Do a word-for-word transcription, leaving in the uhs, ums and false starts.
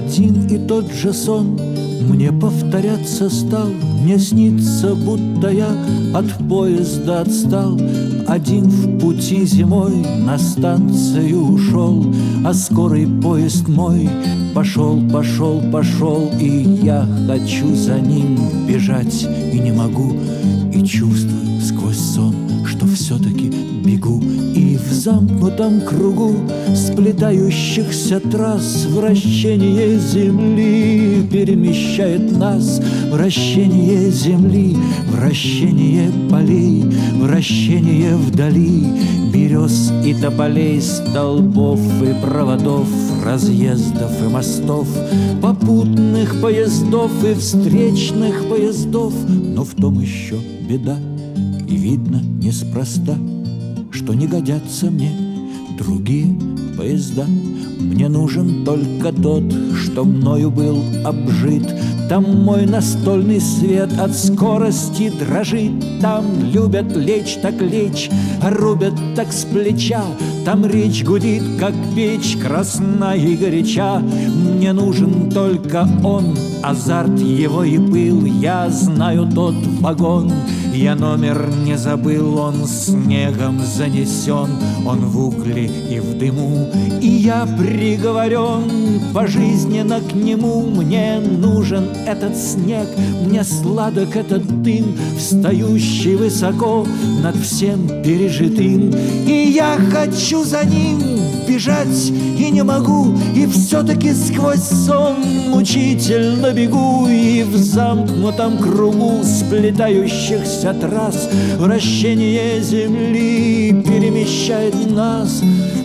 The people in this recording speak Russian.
Один и тот же сон мне повторяться стал. Мне снится, будто я от поезда отстал. Один в пути зимой на станцию ушел, а скорый поезд мой пошел, пошел, пошел. И я хочу за ним бежать и не могу, и чувствую сквозь сон, что все-таки бегу. И в замкнутом кругу сплетающихся трасс вращение земли перемещает нас. Вращение земли, вращение полей, вращение вдали берез и тополей, столбов и проводов, разъездов и мостов, попутных поездов и встречных поездов. Но в том еще беда, и видно неспроста, что не годятся мне другие поезда. Мне нужен только тот, что мною был обжит. Там мой настольный свет от скорости дрожит. Там любят лечь так лечь, а рубят так с плеча. Там речь гудит, как печь, красна и горяча. Мне нужен только он, азарт его и пыл. Я знаю тот вагон, я номер не забыл. Он снегом занесен, он в угле и в дыму, и я приговорен пожизненно к нему. Мне нужен этот снег, мне сладок этот дым, встающий высоко над всем пережитым. И я хочу за ним бежать и не могу, и все-таки сквозь сон мучительно бегу. И в замкнутом кругу сплетающихся трасс вращение земли перемещает нас.